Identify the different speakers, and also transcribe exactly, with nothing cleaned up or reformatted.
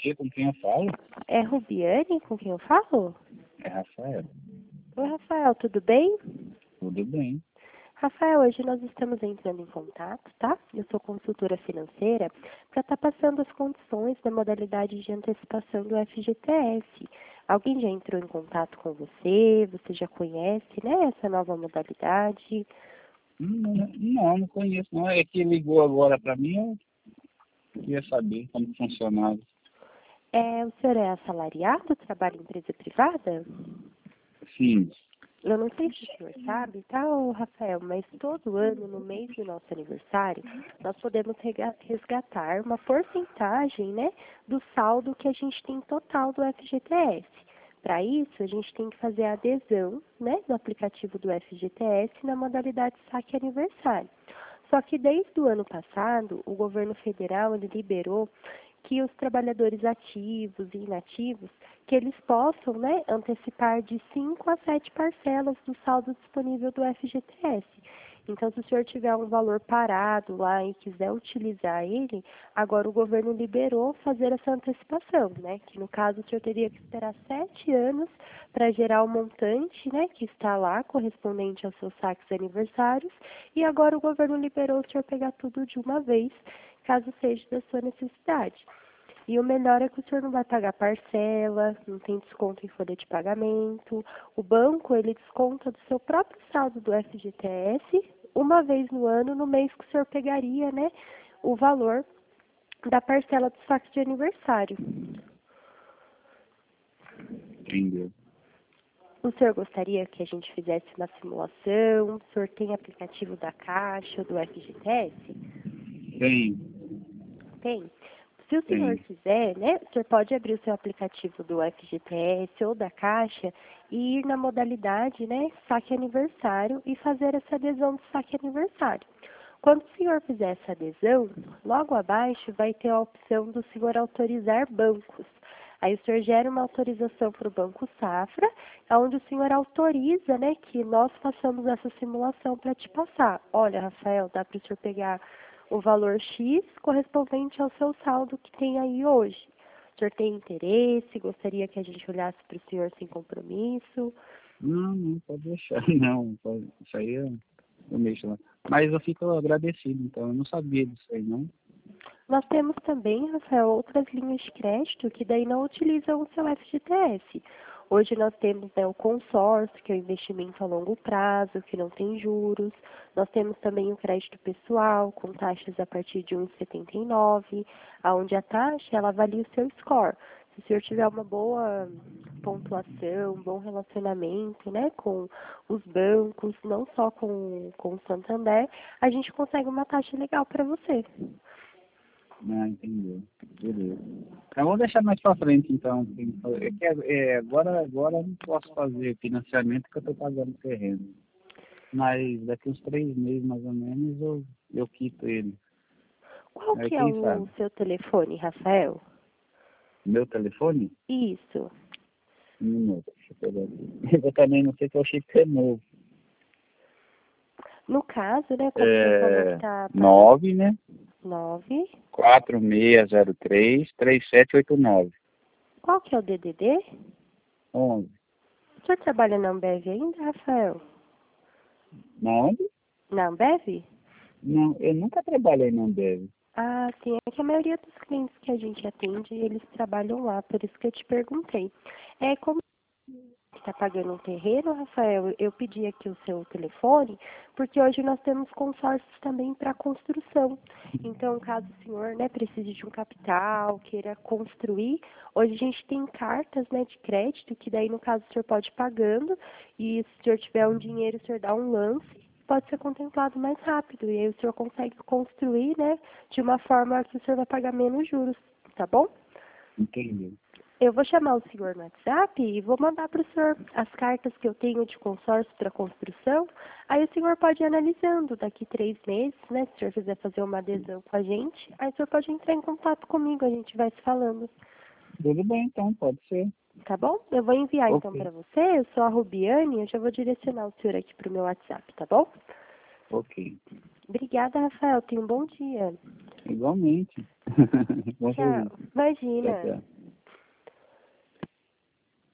Speaker 1: dia, com quem eu falo?
Speaker 2: É Rubiane com quem eu falo?
Speaker 1: É Rafael.
Speaker 2: Oi, Rafael, tudo bem?
Speaker 1: Tudo bem.
Speaker 2: Rafael, hoje nós estamos entrando em contato, tá? Eu sou consultora financeira para estar passando as condições da modalidade de antecipação do F G T S. Alguém já entrou em contato com você? Você já conhece, né, essa nova modalidade?
Speaker 1: Não, não, não conheço não. É que ligou agora para mim, eu queria saber como funcionava.
Speaker 2: É, o senhor é assalariado, trabalha em empresa privada?
Speaker 1: Sim.
Speaker 2: Eu não sei se o senhor sabe, tá, ô Rafael, mas todo ano, no mês do nosso aniversário, nós podemos rega- resgatar uma porcentagem, né, do saldo que a gente tem total do F G T S. Para isso, a gente tem que fazer a adesão, né, do aplicativo do F G T S na modalidade saque aniversário. Só que desde o ano passado, o governo federal ele liberou que os trabalhadores ativos e inativos, que eles possam, né, antecipar de cinco a sete parcelas do saldo disponível do F G T S. Então, se o senhor tiver um valor parado lá e quiser utilizar ele, agora o governo liberou fazer essa antecipação, né? Que no caso o senhor teria que esperar sete anos para gerar o montante, né, que está lá correspondente aos seus saques aniversários, e agora o governo liberou o senhor pegar tudo de uma vez, caso seja da sua necessidade. E o melhor é que o senhor não vai pagar parcela, não tem desconto em folha de pagamento. O banco, ele desconta do seu próprio saldo do F G T S, uma vez no ano, no mês que o senhor pegaria, né, o valor da parcela do saque de aniversário.
Speaker 1: Entendeu?
Speaker 2: O senhor gostaria que a gente fizesse uma simulação? O senhor tem aplicativo da Caixa ou do F G T S?
Speaker 1: Tem.
Speaker 2: Tem. Se o senhor
Speaker 1: Tem.
Speaker 2: quiser, né, o senhor pode abrir o seu aplicativo do F G T S ou da Caixa e ir na modalidade, né, saque aniversário e fazer essa adesão do saque aniversário. Quando o senhor fizer essa adesão, logo abaixo vai ter a opção do senhor autorizar bancos. Aí o senhor gera uma autorização para o Banco Safra, onde o senhor autoriza, né, que nós façamos essa simulação para te passar. Olha, Rafael, dá para o senhor pegar o valor X correspondente ao seu saldo que tem aí hoje. O senhor tem interesse? Gostaria que a gente olhasse para o senhor sem compromisso?
Speaker 1: Não, não, pode deixar. Não, pode, isso aí eu, eu mexo lá. Mas eu fico agradecido, então. Eu não sabia disso aí, não.
Speaker 2: Nós temos também, Rafael, outras linhas de crédito que daí não utilizam o seu F G T S. Hoje nós temos, né, o consórcio, que é o investimento a longo prazo, que não tem juros. Nós temos também o crédito pessoal, com taxas a partir de um vírgula setenta e nove, onde a taxa ela avalia o seu score. Se o senhor tiver uma boa pontuação, um bom relacionamento, né, com os bancos, não só com, com o Santander, a gente consegue uma taxa legal para você.
Speaker 1: Ah, entendeu. Beleza. Então, vamos deixar mais para frente, então. É que, é, agora, agora eu não posso fazer financiamento porque eu estou pagando terreno. Mas daqui uns três meses, mais ou menos, eu, eu quito ele.
Speaker 2: Qual
Speaker 1: Aí
Speaker 2: que é
Speaker 1: quem
Speaker 2: o
Speaker 1: sabe?
Speaker 2: seu telefone, Rafael?
Speaker 1: Meu telefone?
Speaker 2: Isso.
Speaker 1: Um minuto. Deixa eu pegar aqui. Eu também não sei que eu achei que é novo.
Speaker 2: No caso, né, como você falou que
Speaker 1: É
Speaker 2: está pagando
Speaker 1: nove, né?
Speaker 2: nove,
Speaker 1: quatro seis zero três, três sete oito nove.
Speaker 2: qual que é o D D D?
Speaker 1: onze.
Speaker 2: O senhor trabalha na Ambev ainda, Rafael?
Speaker 1: Na onde?
Speaker 2: Na Ambev?
Speaker 1: Não, eu nunca trabalhei na Ambev.
Speaker 2: Ah, sim, é que a maioria dos clientes que a gente atende, eles trabalham lá, por isso que eu te perguntei. É como está pagando um terreno, Rafael, eu pedi aqui o seu telefone, porque hoje nós temos consórcios também para construção. Então, caso o senhor, né, precise de um capital, queira construir, hoje a gente tem cartas, né, de crédito, que daí, no caso, o senhor pode ir pagando, e se o senhor tiver um dinheiro, o senhor dá um lance, pode ser contemplado mais rápido, e aí o senhor consegue construir, né, de uma forma que o senhor vai pagar menos juros, tá bom?
Speaker 1: Entendi.
Speaker 2: Eu vou chamar o senhor no WhatsApp e vou mandar para o senhor as cartas que eu tenho de consórcio para construção. Aí o senhor pode ir analisando daqui três meses, né? Se o senhor quiser fazer uma adesão com a gente, aí o senhor pode entrar em contato comigo, a gente vai se falando.
Speaker 1: Tudo bem, então, pode ser.
Speaker 2: Tá bom? Eu vou enviar então
Speaker 1: Ok.
Speaker 2: para você, eu sou a Rubiane, eu já vou direcionar o senhor aqui para o meu WhatsApp, tá bom?
Speaker 1: Ok.
Speaker 2: Obrigada, Rafael. Tenha um bom dia.
Speaker 1: Igualmente. Bom
Speaker 2: Tchau.
Speaker 1: serviço. Tchau,
Speaker 2: Imagina.
Speaker 1: tchau.